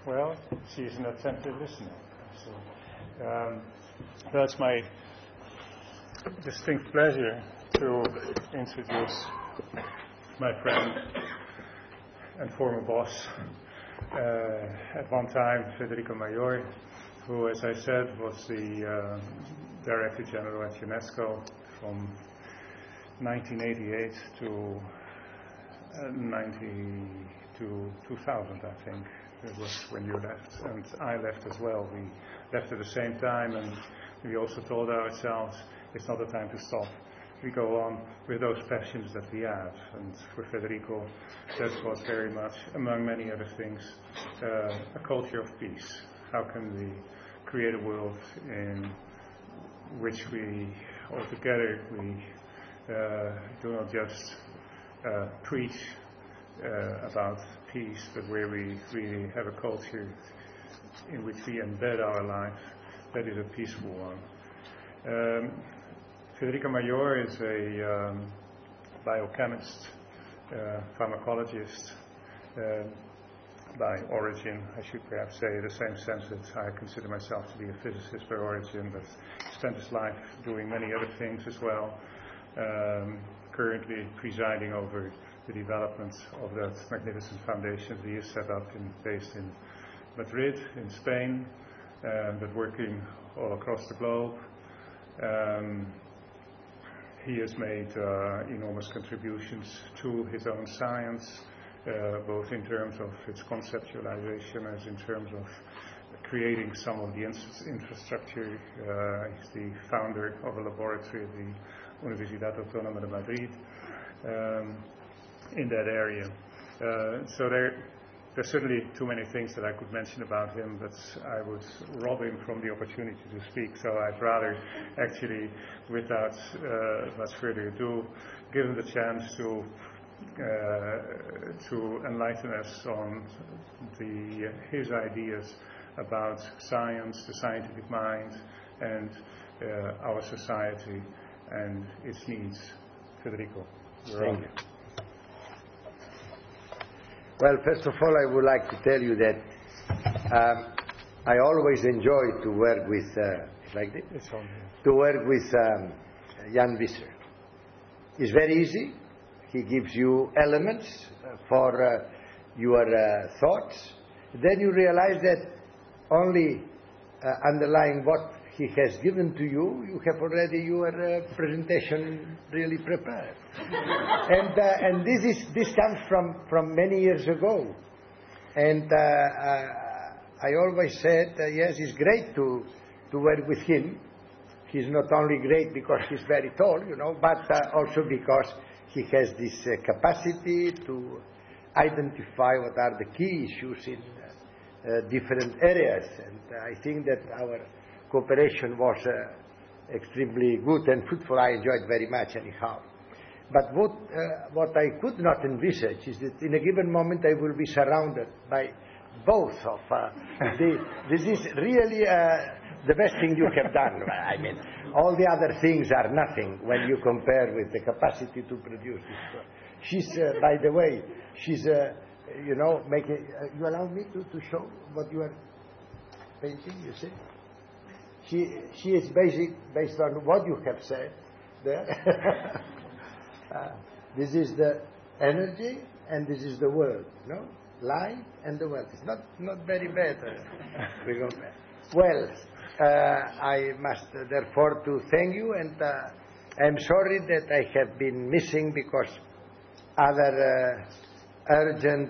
Well, she's an attentive listener. So that's my distinct pleasure to introduce my friend and former boss at one time, Federico Mayor, who, as I said, was the Director General at UNESCO from 1988 to 2000, I think. It was when you left, and I left as well. We left at the same time, and we also told ourselves it's not the time to stop. We go on with those passions that we have, and for Federico, that was very much, among many other things, a culture of peace. How can we create a world in which we, all together, we do not just preach about peace, but where we really have a culture in which we embed our life that is a peaceful one. Federico Mayor is a biochemist, pharmacologist by origin. I should perhaps say, in the same sense that I consider myself to be a physicist by origin, but spent his life doing many other things as well. Currently presiding over the development of that magnificent foundation that he has set up based in Madrid, in Spain, but working all across the globe. He has made enormous contributions to his own science, both in terms of its conceptualization as in terms of creating some of the infrastructure. He's the founder of a laboratory at the Universidad Autónoma de Madrid in that area. So there's certainly too many things that I could mention about him, but I would rob him from the opportunity to speak. So I'd rather actually, without much further ado, give him the chance to enlighten us on his ideas about science, the scientific mind, and our society and its needs. Federico, you're on. Well, first of all, I would like to tell you that I always enjoy to work with Jan Visser. It's very easy. He gives you elements for your thoughts. Then you realize that only underlying what he has given to you, you have already your presentation really prepared. And this comes from many years ago. And I always said, yes, it's great to work with him. He's not only great because he's very tall, but also because he has this capacity to identify what are the key issues in different areas. And I think that our cooperation was extremely good and fruitful. I enjoyed very much anyhow. But what I could not envisage is that in a given moment I will be surrounded by both of this is really the best thing you have done. I mean, all the other things are nothing when you compare with the capacity to produce this. She's, by the way, she's, making. You allow me to show what you are painting, you see? She is based on what you have said there. This is the energy and this is the world, light and the world. It's not very bad. We go back. Well, I must therefore to thank you, and I'm sorry that I have been missing because other urgent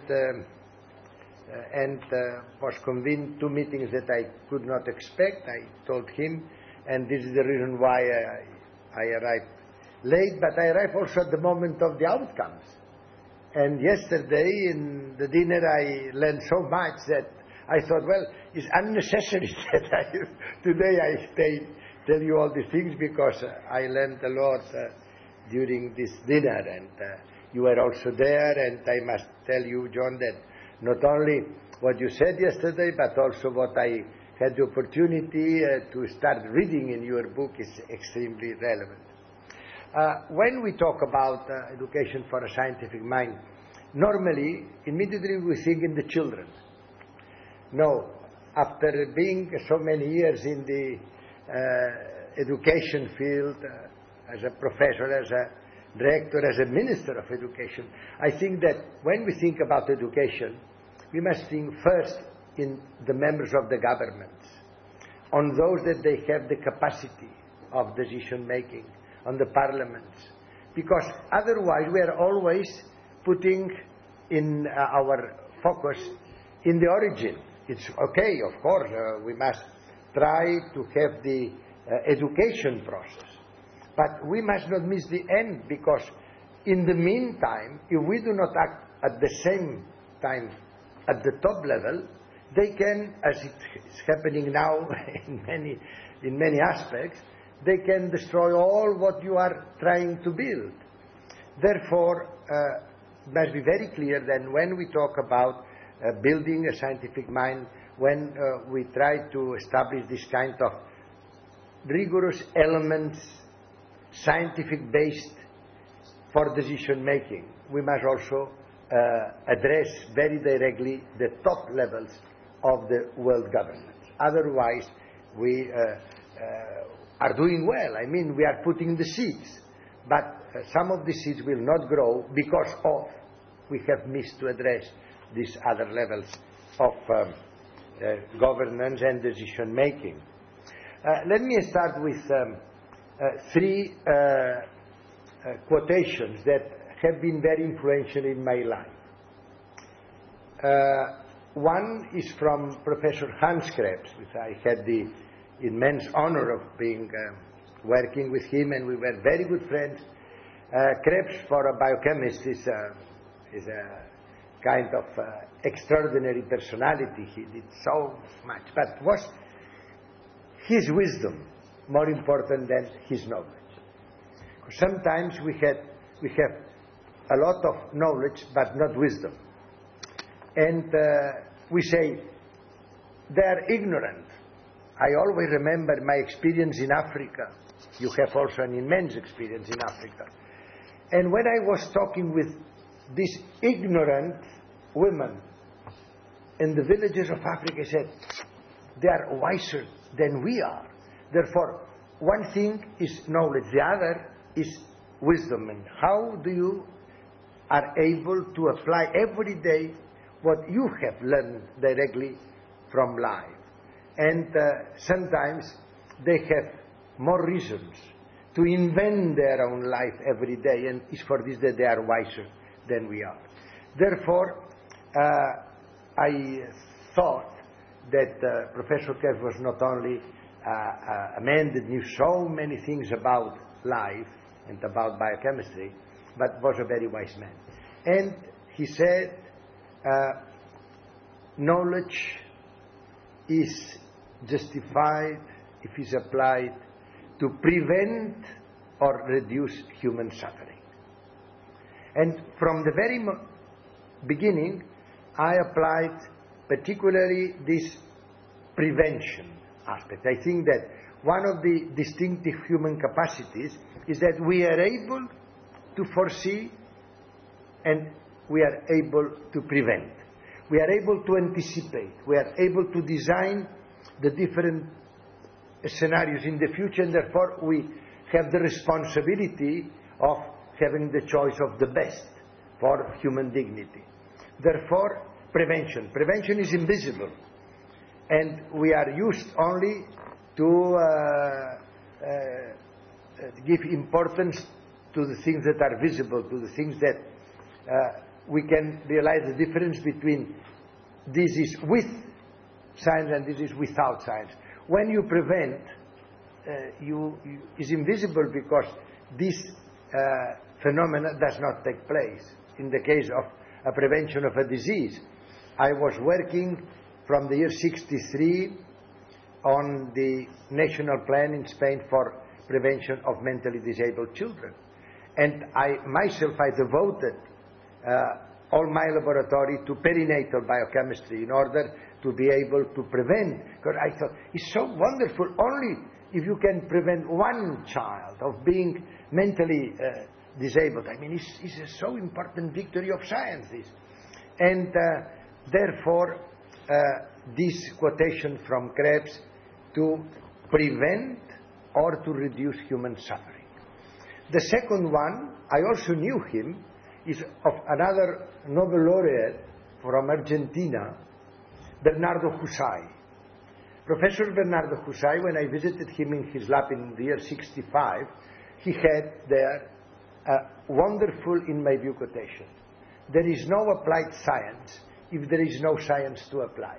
and was convened 2 meetings that I could not expect. I told him, and this is the reason why I arrived late, but I arrived also at the moment of the outcomes. And yesterday in the dinner I learned so much that I thought, well, it's unnecessary that today I tell you all these things because I learned a lot during this dinner, and you were also there, and I must tell you, John, that not only what you said yesterday, but also what I had the opportunity to start reading in your book is extremely relevant. When we talk about education for a scientific mind, normally, immediately we think in the children. No, after being so many years in the education field, as a professor, as a director, as a minister of education, I think that when we think about education, we must think first in the members of the governments, on those that they have the capacity of decision making, on the parliaments, because otherwise we are always putting in our focus in the origin. It's okay, of course, we must try to have the education process, but we must not miss the end, because in the meantime, if we do not act at the same time at the top level, they can, as it's happening now in many aspects, they can destroy all what you are trying to build. Therefore, it must be very clear that when we talk about building a scientific mind, when we try to establish this kind of rigorous elements, scientific based for decision making, we must also address very directly the top levels of the world government. Otherwise, we are doing well. I mean, we are putting the seeds, but some of the seeds will not grow because of we have missed to address these other levels of governance and decision making. Let me start with three quotations that have been very influential in my life. One is from Professor Hans Krebs, which I had the immense honor of being working with him, and we were very good friends. Krebs, for a biochemist, is a kind of extraordinary personality. He did so much, but was his wisdom more important than his knowledge? Sometimes we have a lot of knowledge but not wisdom, and we say they are ignorant. I always remember my experience in Africa. You have also an immense experience in Africa. And when I was talking with these ignorant women in the villages of Africa, I said, they are wiser than we are. Therefore, one thing is knowledge, the other is wisdom. And how do you are able to apply every day what you have learned directly from life? And sometimes they have more reasons to invent their own life every day, and it's for this that they are wiser than we are. Therefore, I thought that Professor Krebs was not only a man that knew so many things about life and about biochemistry, but was a very wise man. And he said, knowledge is justified if it is applied to prevent or reduce human suffering. And from the very beginning, I applied particularly this prevention aspect. I think that one of the distinctive human capacities is that we are able to foresee and we are able to prevent. We are able to anticipate. We are able to design the different scenarios in the future, and therefore we have the responsibility of having the choice of the best for human dignity. Therefore, prevention. Prevention is invisible, and we are used only to give importance to the things that are visible, to the things that we can realize the difference between this is with science and this is without science. When you prevent, is invisible because this phenomena does not take place. In the case of a prevention of a disease, I was working from the year 1963 on the national plan in Spain for prevention of mentally disabled children. And I devoted all my laboratory to perinatal biochemistry in order to be able to prevent, because I thought it's so wonderful only if you can prevent one child of being mentally disabled. I mean, it's a so important victory of science, this. And therefore, this quotation from Krebs, to prevent or to reduce human suffering. The second one, I also knew him, is of another Nobel laureate from Argentina, Bernardo Husay. Professor Bernardo Husay, when I visited him in his lab in the year 65, he had there a wonderful, in my view, quotation. There is no applied science if there is no science to apply.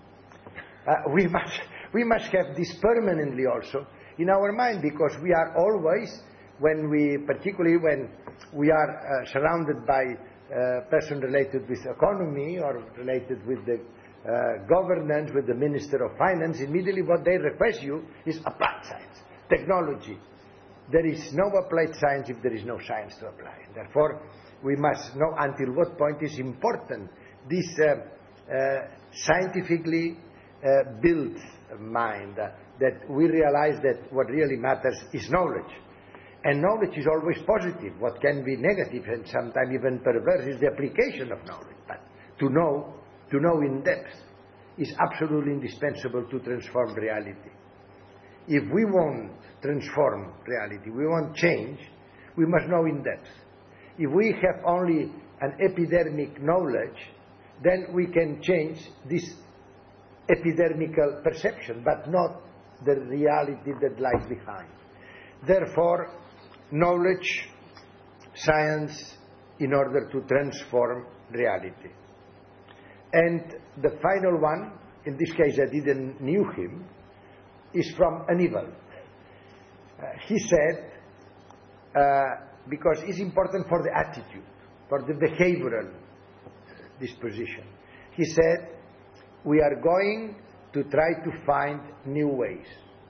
We must have this permanently also in our mind, because we are always, particularly when we are surrounded by person related with economy or related with the governance, with the Minister of Finance, immediately what they request you is applied science, technology. There is no applied science if there is no science to apply. Therefore, we must know until what point is important this scientifically built mind, that we realize that what really matters is knowledge. And knowledge is always positive. What can be negative and sometimes even perverse is the application of knowledge. But to know in depth is absolutely indispensable to transform reality. If we want transform reality, we want change, we must know in depth. If we have only an epidermic knowledge, then we can change this epidermical perception, but not the reality that lies behind. Therefore, knowledge, science, in order to transform reality. And the final one, in this case I didn't knew him, is from Aníbal. He said, because it's important for the attitude, for the behavioral disposition. He said, we are going to try to find new ways.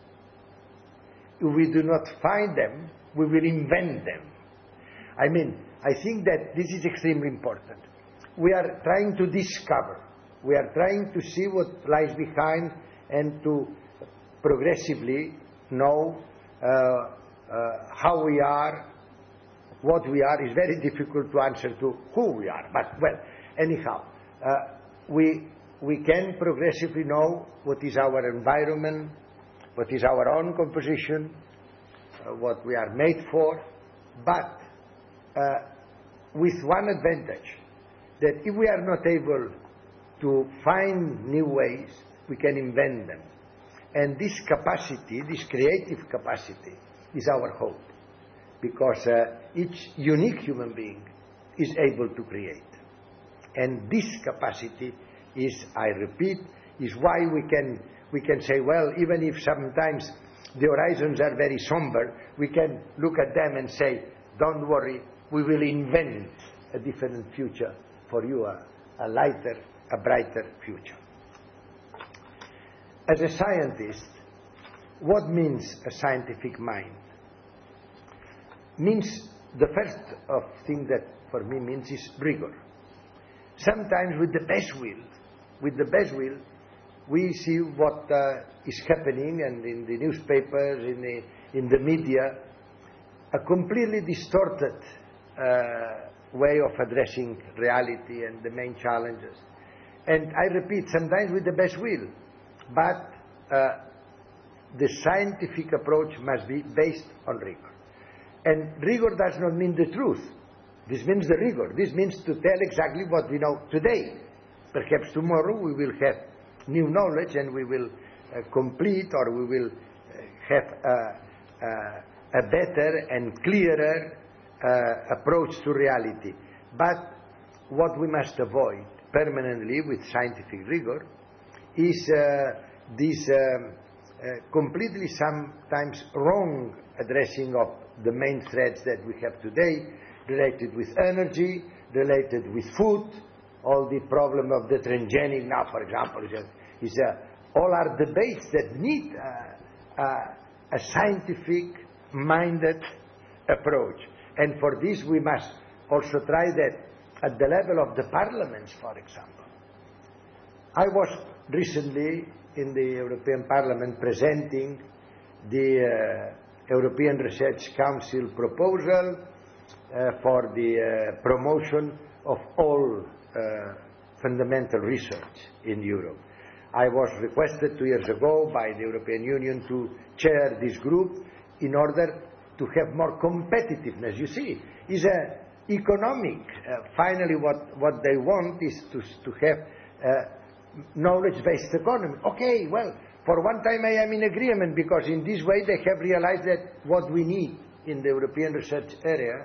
If we do not find them, we will invent them. I think that this is extremely important. We are trying to discover. We are trying to see what lies behind and to progressively know how we are, what we are. It's very difficult to answer to who we are. But, well, anyhow, we can progressively know what is our environment, what is our own composition, what we are made for, but with one advantage, that if we are not able to find new ways, we can invent them. And this capacity, this creative capacity, is our hope, because each unique human being is able to create. And this capacity is, I repeat, is why we can say, well, even if sometimes the horizons are very somber, we can look at them and say, don't worry, we will invent a different future for you, a lighter, a brighter future. As a scientist, what means a scientific mind? Means, the first thing that for me means is rigor. Sometimes with the best will, we see what is happening, and in the newspapers, in the media, a completely distorted way of addressing reality and the main challenges. And I repeat, sometimes with the best will, but the scientific approach must be based on rigor. And rigor does not mean the truth. This means the rigor. This means to tell exactly what we know today. Perhaps tomorrow we will have new knowledge and we will complete, or we will have a better and clearer approach to reality. But what we must avoid permanently with scientific rigor is this completely sometimes wrong addressing of the main threats that we have today, related with energy, related with food. All the problem of the transgenic now, for example, all are debates that need a scientific-minded approach. And for this we must also try that at the level of the parliaments, for example. I was recently in the European Parliament presenting the European Research Council proposal for the promotion of all fundamental research in Europe. I was requested 2 years ago by the European Union to chair this group in order to have more competitiveness. You see, it's economic. Finally, what they want is to have knowledge-based economy. Okay, well, for one time I am in agreement, because in this way they have realized that what we need in the European research area,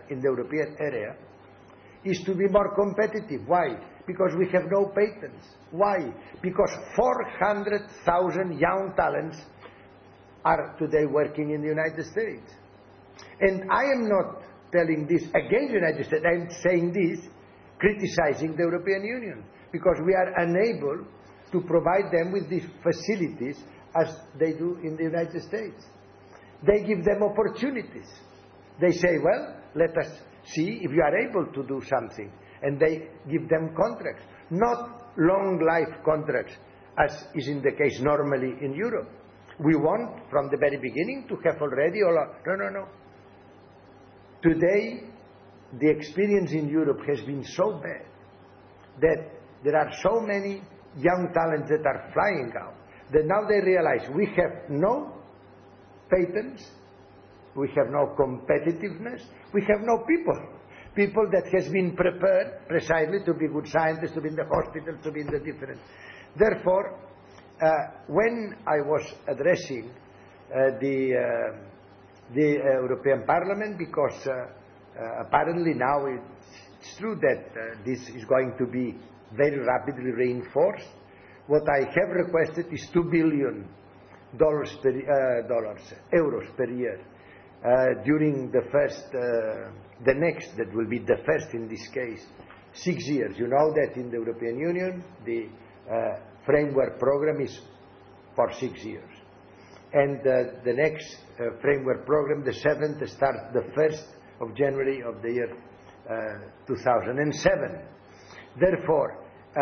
is to be more competitive. Why? Because we have no patents. Why? Because 400,000 young talents are today working in the United States. And I am not telling this against the United States. I am saying this criticizing the European Union, because we are unable to provide them with the facilities as they do in the United States. They give them opportunities. They say, well, let us see if you are able to do something. And they give them contracts, not long life contracts, as is in the case normally in Europe. We want from the very beginning to have already no. Today, the experience in Europe has been so bad that there are so many young talents that are flying out, that now they realize we have no patents, we have no competitiveness, we have no people that has been prepared precisely to be good scientists, to be in the hospitals, to be in the different. Therefore, when I was addressing the European Parliament, because apparently now it's true that this is going to be very rapidly reinforced, what I have requested is $2 billion euros per year during the next, that will be the first in this case, 6 years. You know that in the European Union the framework program is for 6 years. And the next framework program, the 7th, starts the 1st of January of the year 2007. Therefore,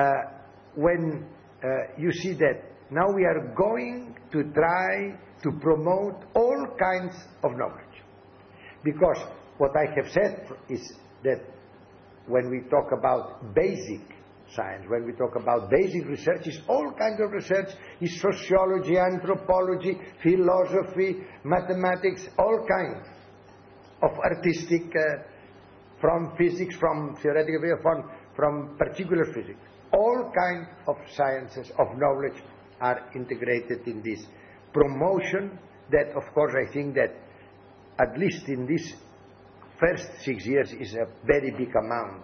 when you see that now we are going to try to promote all kinds of knowledge. Because what I have said is that when we talk about basic science, when we talk about basic research, it's all kinds of research, it's sociology, anthropology, philosophy, mathematics, all kinds of artistic, from physics, from theoretical, from particular physics. All kinds of sciences of knowledge are integrated in this promotion that, of course, I think that at least in this first 6 years is a very big amount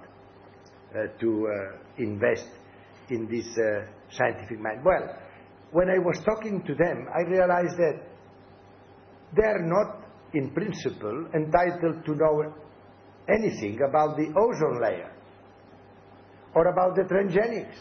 to invest in this scientific mind. Well, when I was talking to them, I realized that they are not, in principle, entitled to know anything about the ozone layer, or about the transgenics,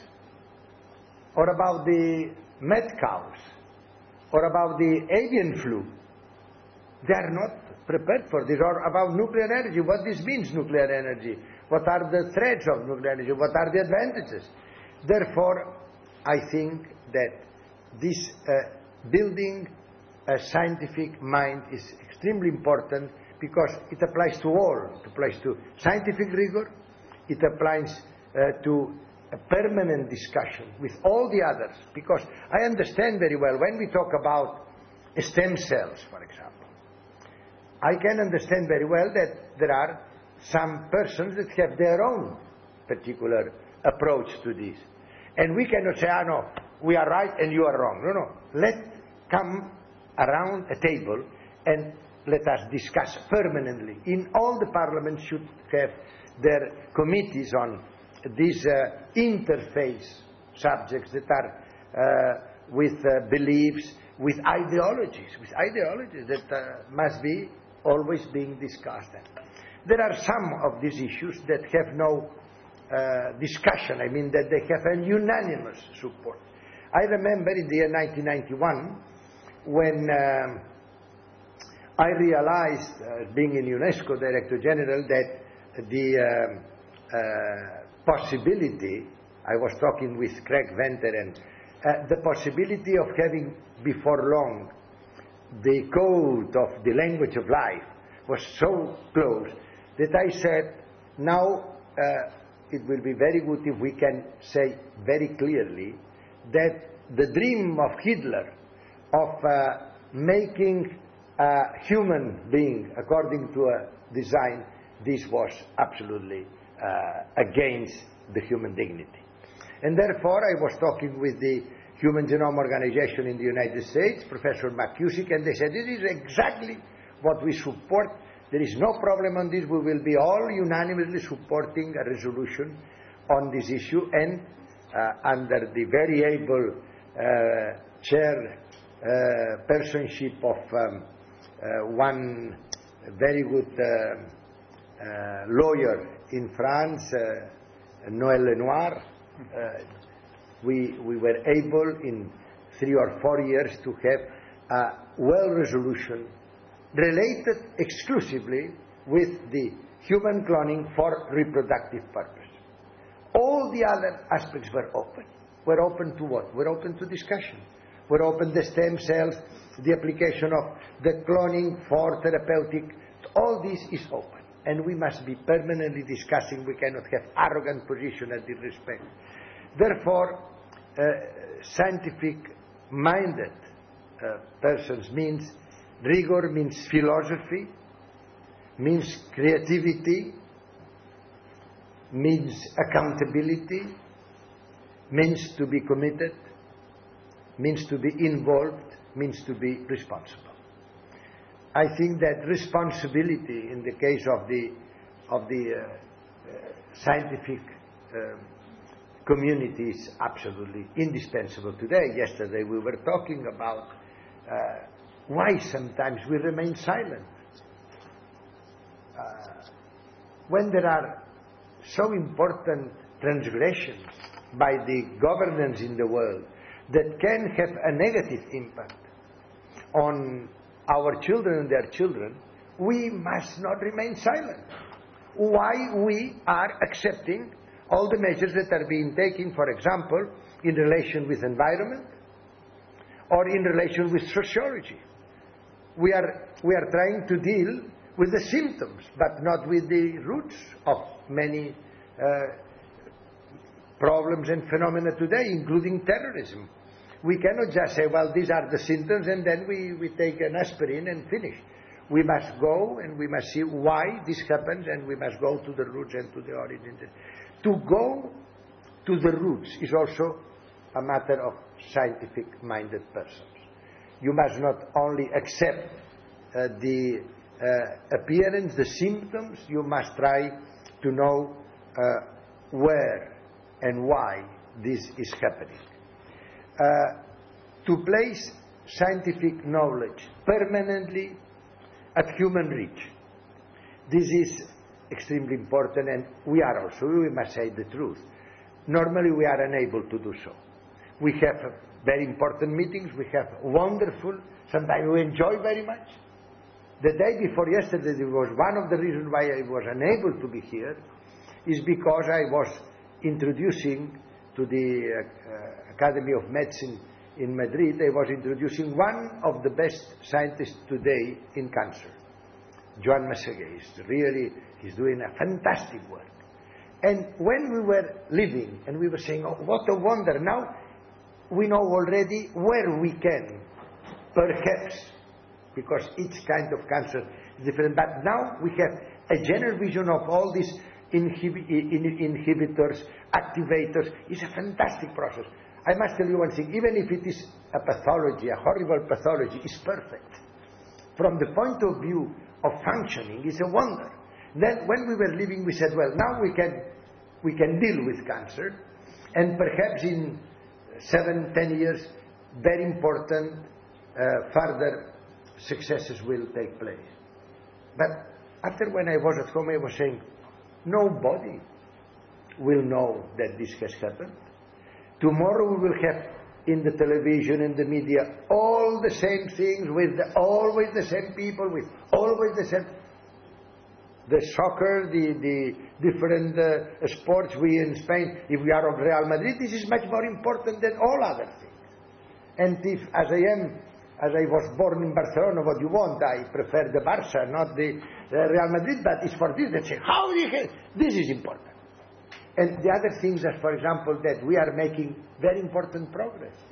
or about the mad cows, or about the avian flu. They are not prepared for this, or about nuclear energy, what this means, nuclear energy, what are the threats of nuclear energy, what are the advantages. Therefore, I think that this building a scientific mind is extremely important, because it applies to all. It applies to scientific rigor, it applies to a permanent discussion with all the others, because I understand very well when we talk about stem cells, for example. I can understand very well that there are some persons that have their own particular approach to this. And we cannot say, no, we are right and you are wrong. No. Let's come around a table and let us discuss permanently. In all the parliaments should have their committees on these interface subjects that are with beliefs, with ideologies that must be always being discussed. There are some of these issues that have no discussion, I mean that they have a unanimous support. I remember in the year 1991 when I realized, being in UNESCO Director General, that the possibility, I was talking with Craig Venter, and the possibility of having before long the code of the language of life was so close that I said, now it will be very good if we can say very clearly that the dream of Hitler of making a human being according to a design, this was absolutely against the human dignity. And therefore I was talking with the Human Genome Organization in the United States, Professor McCusick, and they said, this is exactly what we support. There is no problem on this. We will be all unanimously supporting a resolution on this issue, and under the very able personship of one very good lawyer in France, Noël Lenoir, we were able in 3 or 4 years to have a resolution related exclusively with the human cloning for reproductive purpose. All the other aspects were open. We're open to what? We're open to discussion. We're open to stem cells, the application of the cloning for therapeutic. All this is open. And we must be permanently discussing. We cannot have arrogant position at this respect. Therefore, scientific-minded persons means rigor, means philosophy, means creativity, means accountability, means to be committed, means to be involved, means to be responsible. I think that responsibility in the case of the scientific community is absolutely indispensable today. Yesterday we were talking about why sometimes we remain silent. When there are so important transgressions by the governance in the world that can have a negative impact on our children and their children, we must not remain silent. Why we are accepting all the measures that are being taken, for example, in relation with environment or in relation with sociology. We are trying to deal with the symptoms, but not with the roots of many problems and phenomena today, including terrorism. We cannot just say, well, these are the symptoms, and then we take an aspirin and finish. We must go and we must see why this happens, and we must go to the roots and to the origins. To go to the roots is also a matter of scientific-minded persons. You must not only accept the appearance, the symptoms, you must try to know where and why this is happening. To place scientific knowledge permanently at human reach. This is extremely important, and we must say the truth. Normally we are unable to do so. We have very important meetings, we have wonderful, sometimes we enjoy very much. The day before yesterday, it was one of the reasons why I was unable to be here, is because I was introducing to the Academy of Medicine in Madrid, I was introducing one of the best scientists today in cancer, Joan Massaguer. He's doing a fantastic work. And when we were living and we were saying, oh, what a wonder, now we know already where we can, perhaps, because each kind of cancer is different, but now we have a general vision of all these inhibitors, activators. It's a fantastic process. I must tell you one thing, even if it is a pathology, a horrible pathology, it's perfect. From the point of view of functioning, it's a wonder. Then when we were living, we said, well, now we can deal with cancer, and perhaps in 7-10 years, very important further successes will take place. But after when I was at home, I was saying, nobody will know that this has happened. Tomorrow we will have in the television, in the media, all the same things, with always the same people, with always the same. The soccer, the different sports, we in Spain, if we are of Real Madrid, this is much more important than all other things. And if, as I was born in Barcelona, what you want, I prefer the Barça, not the Real Madrid, but it's for this, they say, how this is important. And the other things are, for example, that we are making very important progress.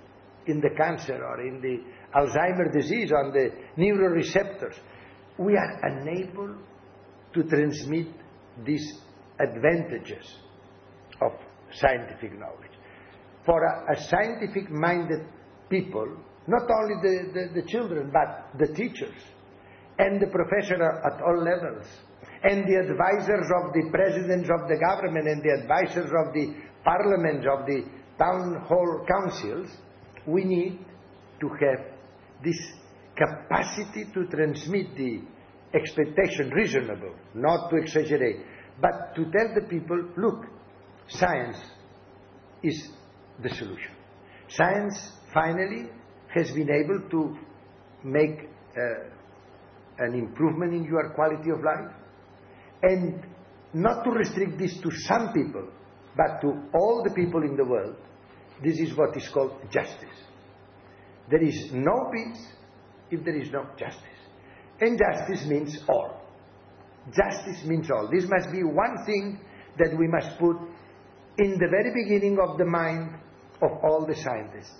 in the cancer or in the Alzheimer's disease, on the neuroreceptors. We are unable to transmit these advantages of scientific knowledge. For a scientific-minded people, not only the children, but the teachers and the professors at all levels, and the advisors of the presidents of the government and the advisors of the parliaments, of the town hall councils, we need to have this capacity to transmit the expectation reasonable, not to exaggerate, but to tell the people, look, science is the solution. Science finally has been able to make an improvement in your quality of life, and not to restrict this to some people, but to all the people in the world. This is what is called justice. There is no peace if there is no justice. And justice means all. Justice means all. This must be one thing that we must put in the very beginning of the mind of all the scientists.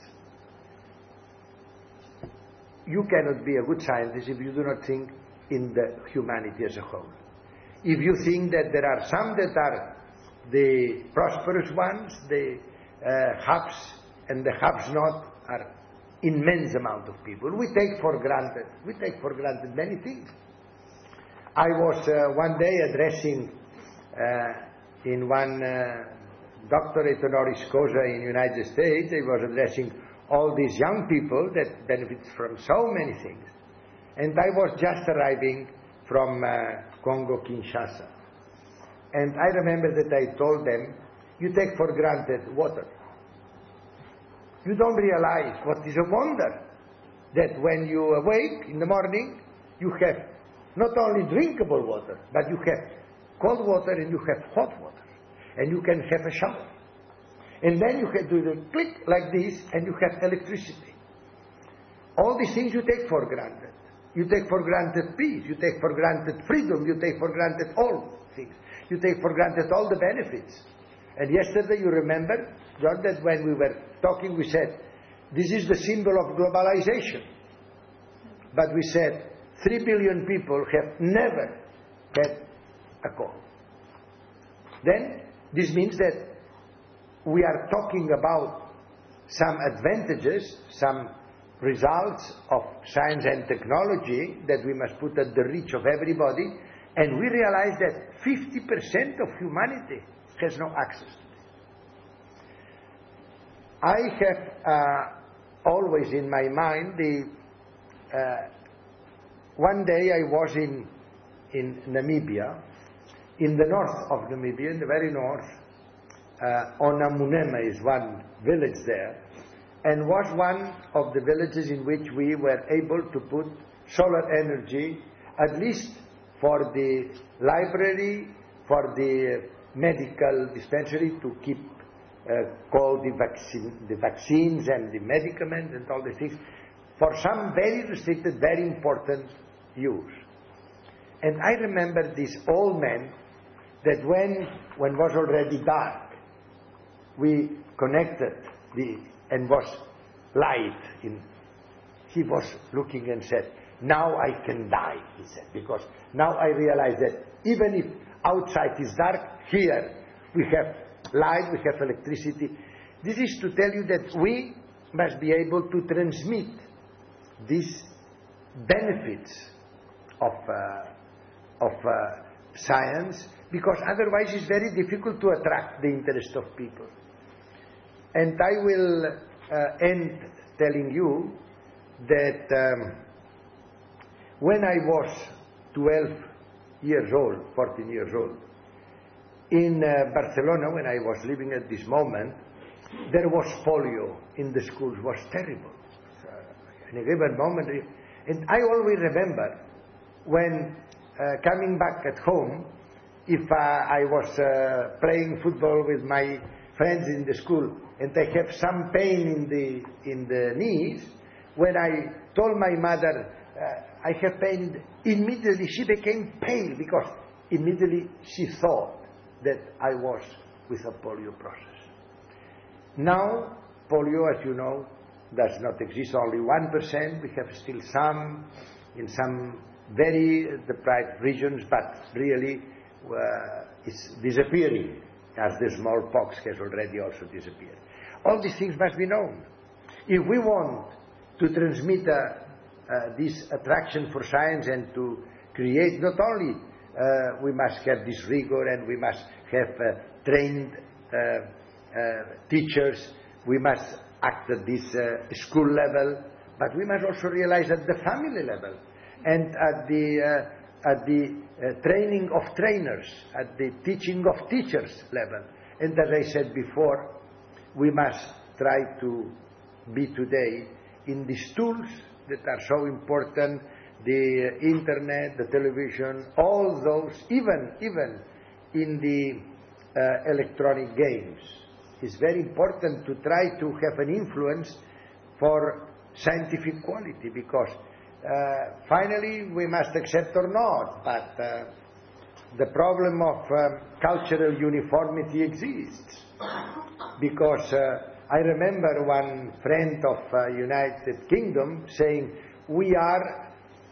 You cannot be a good scientist if you do not think in the humanity as a whole. If you think that there are some that are the prosperous ones, the haves and the haves-not are immense amount of people. We take for granted many things. I was one day addressing in one doctorate honoris causa in the United States, I was addressing all these young people that benefit from so many things. And I was just arriving from Congo, Kinshasa. And I remember that I told them, you take for granted water. You don't realize what is a wonder, that when you awake in the morning, you have not only drinkable water, but you have cold water and you have hot water. And you can have a shower. And then you can do the click like this and you have electricity. All these things you take for granted. You take for granted peace. You take for granted freedom. You take for granted all things. You take for granted all the benefits. And yesterday, you remember, John, that when we were talking, we said, this is the symbol of globalization. But we said, 3 billion people have never had a cold. Then, this means that we are talking about some advantages, some results of science and technology that we must put at the reach of everybody, and we realize that 50% of humanity has no access to this. I have always in my mind one day I was in Namibia, in the north of Namibia, in the very north, Onamunema is one village there, and was one of the villages in which we were able to put solar energy, at least for the library, for the medical dispensary, to keep cold the vaccines and the medicaments and all the things, for some very restricted, very important use. And I remember this old man that when was already dark, we connected and was light. He was looking and said, now I can die, he said, because now I realize that even if outside is dark, here we have light, we have electricity. This is to tell you that we must be able to transmit these benefits of science, because otherwise it's very difficult to attract the interest of people. And I will end telling you that when I was 12 years old, 14 years old, in Barcelona, when I was living at this moment, there was polio in the schools. It was terrible. In a given moment, and I always remember when coming back at home, if I was playing football with my friends in the school, and I have some pain in the knees, when I told my mother I have pain, immediately she became pale, because immediately she thought that I was with a polio process. Now, polio, as you know, does not exist, only 1%. We have still some in some very deprived regions, but really it's disappearing, as the smallpox has already also disappeared. All these things must be known. If we want to transmit this attraction for science and to create, not only we must have this rigor and we must have trained teachers, we must act at this school level, but we must also realize at the family level and at the training of trainers, at the teaching of teachers level. And as I said before, we must try to be today in these tools that are so important, the internet, the television, all those, even in the electronic games. It's very important to try to have an influence for scientific quality, because finally we must accept or not, but the problem of cultural uniformity exists. Because I remember one friend of United Kingdom saying, we are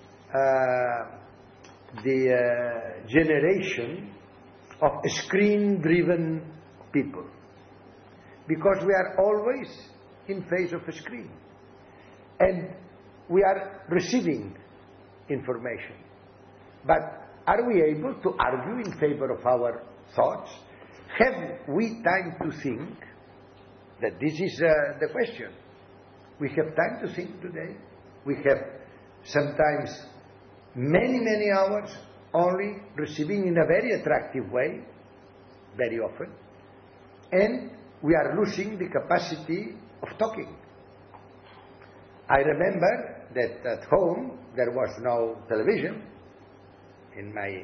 the generation of screen-driven people, because we are always in face of a screen and we are receiving information. But are we able to argue in favor of our thoughts? Have we time to think? That this is the question. We have time to think today. We have sometimes many hours only receiving in a very attractive way, very often, and we are losing the capacity of talking. I remember that at home there was no television in my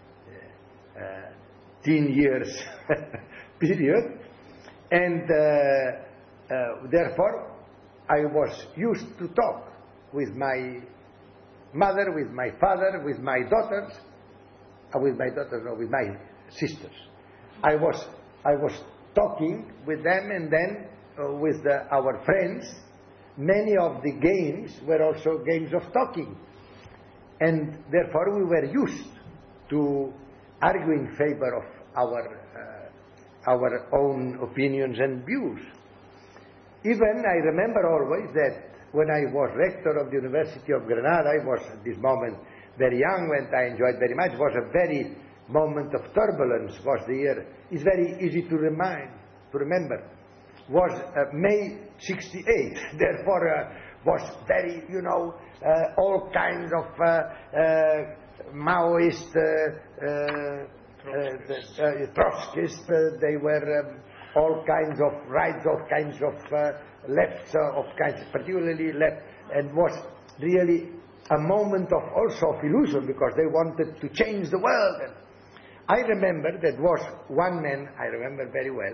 teen years period, and therefore I was used to talk with my mother, with my father, with my daughters, with my sisters. I was talking with them, and then with our friends. Many of the games were also games of talking, and therefore we were used to argue in favor of our own opinions and views. Even I remember always that when I was rector of the University of Granada, I was at this moment very young and I enjoyed very much. It was a very moment of turbulence, was the year. It's very easy to remember. Was May 68, therefore was very, all kinds of Maoist, Trotskyist, they were all kinds of rights, all kinds of lefts, particularly left, and was really a moment of also of illusion, because they wanted to change the world. And I remember that was one man, I remember very well,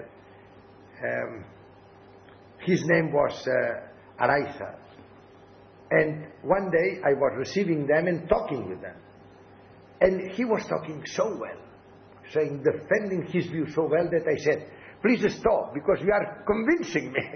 his name was Araiza, and one day I was receiving them and talking with them, and he was talking so well, saying, defending his view so well, that I said, please stop, because you are convincing me.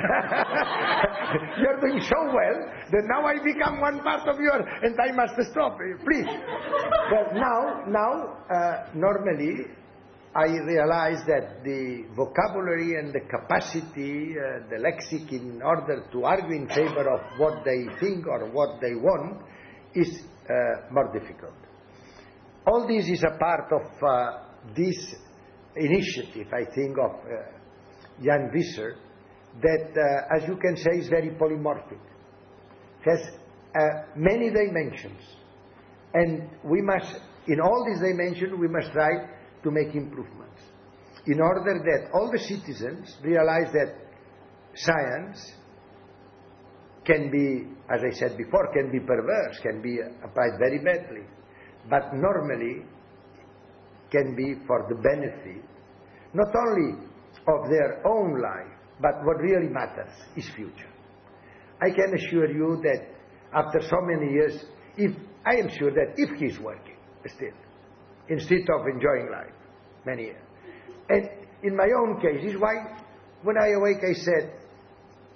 You are doing so well that now I become one part of your, and I must stop, please. But now, normally, I realize that the vocabulary and the capacity, the lexic, in order to argue in favor of what they think or what they want, is more difficult. All this is a part of this initiative, I think, of Jan Visser, that, as you can say, is very polymorphic, has many dimensions, and we must, in all these dimensions, we must try to make improvements, in order that all the citizens realize that science can be, as I said before, can be perverse, can be applied very badly, but normally can be for the benefit, not only of their own life, but what really matters is future. I can assure you that after so many years, I am sure that if he's working still, instead of enjoying life, many years. And in my own case, is why when I awake I said,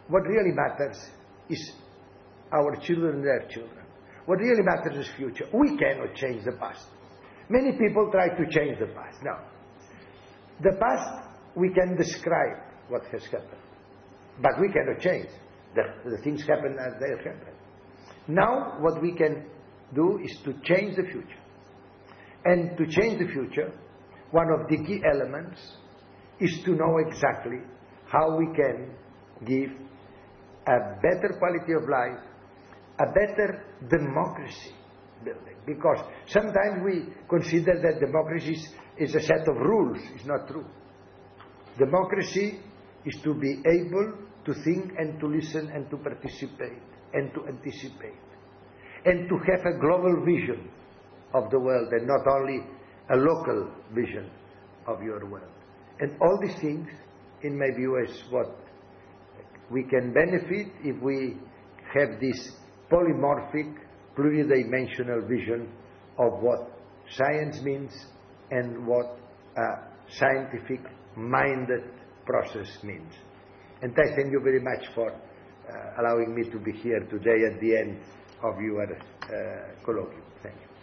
what really matters is our children and their children. What really matters is future. We cannot change the past. Many people try to change the past. No. The past, we can describe what has happened. But we cannot change. The things happen as they happen. Now, what we can do is to change the future. And to change the future, one of the key elements is to know exactly how we can give a better quality of life, a better democracy building. Because sometimes we consider that democracy is a set of rules. It's not true. Democracy is to be able to think and to listen and to participate and to anticipate and to have a global vision of the world and not only a local vision of your world. And all these things, in my view, is what we can benefit if we have this polymorphic, pluridimensional vision of what science means and what a scientific-minded process means. And I thank you very much for allowing me to be here today at the end of your colloquium. Thank you.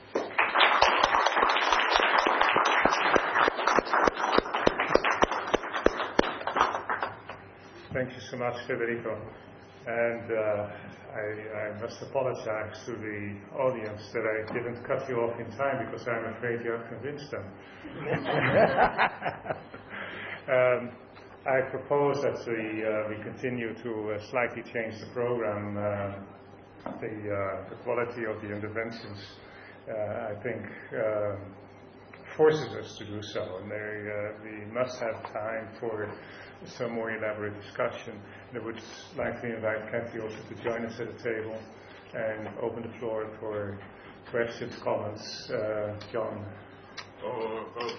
Thank you so much, Federico. And I must apologize to the audience that I didn't cut you off in time because I'm afraid you have convinced them. I propose that we continue to slightly change the program. The quality of the interventions, I think, forces us to do so, and we must have time for some more elaborate discussion. And I would like to invite Kathy also to join us at the table and open the floor for questions, comments. John.